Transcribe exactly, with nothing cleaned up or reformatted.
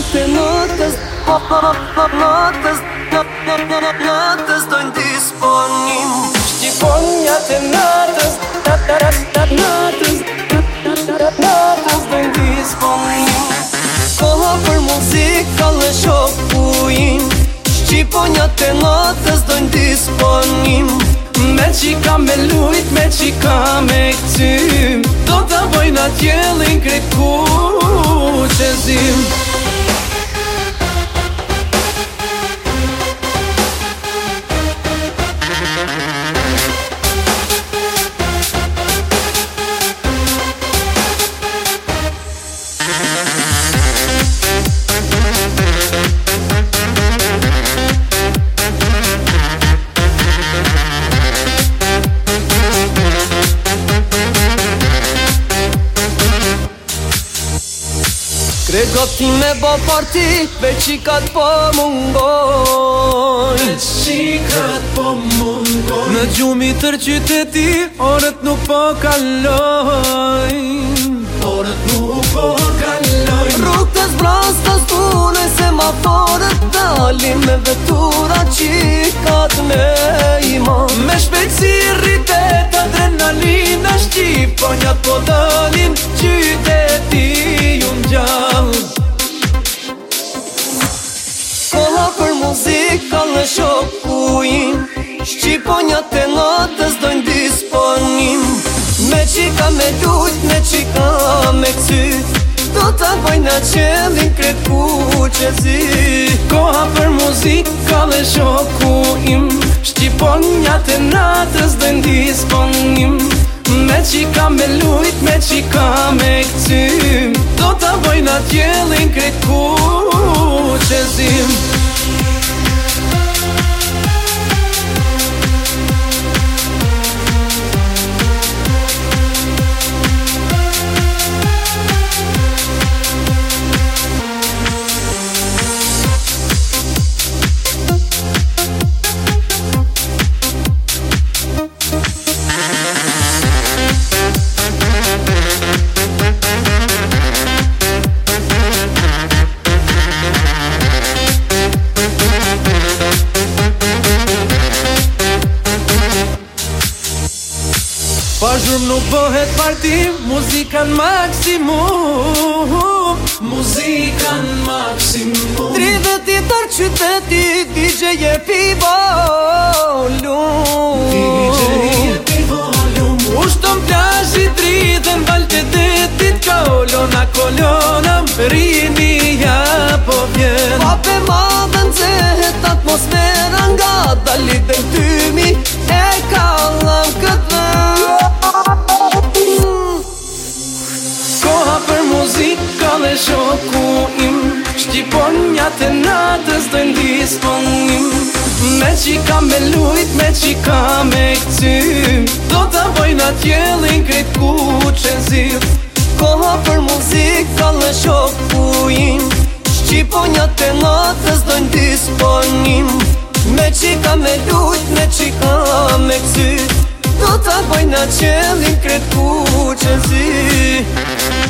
të notës, notës, natës dojnë disponim. Shqiponja të natës, natës, natës dojnë disponim. Koha për muzikë kallë shokuin. Shqiponja të natës dojnë disponim. Me qika me lujt, me qika me këtym, do të bojnë atjelin kreku që zim. Goti me bo parti, veqikat po mungoj, Veqikat po mungoj. në gjumi tër qyteti, orët nuk po kaloj, Orët nuk po kaloj. Rrugë të zbras të zbunoj, semaforët dalin me vetura qikat me ima. Me shpejtësi rritet adrenalina, shqiponjat po dalin, qyteti ju m'gjall. Koha për muzikë kallë shokuin. Shqiponjat e natës dojnë disponim. Me qika me lujt, me qika me kësyt, do të bojnë qelin kreku që zi. Koha për muzikë kallë shokuim. Shqiponjat e natës dojnë disponim. Me qika me lujt, me qika me këtym, do të bojnë atjelin kreku që zim. Pa zhurm nuk bëhet parti, muzikan maksimum. Muzikan maksimum. Tridhët i tërë qyteti, D J jepi volum. D J jepi volum. Ushton plazhi dridhen, valte detit, kolona kolona, rinia po vjen. Pape madhe nxehet atmosfera, nga dali dhe tymi e kallam këtë vend. Koha për muzikë kallë shokuim. Shqiponjat e natës dojnë disponim. Me qika me lujt, me qika me këtym, do të bojnë atjelin kreku që zim. Koha për muzikë kallë shokuin. Shqiponjat e natës dojnë disponim. Me qika me lujt, me qika me këtym, do të bojnë atjelin kreku që zim.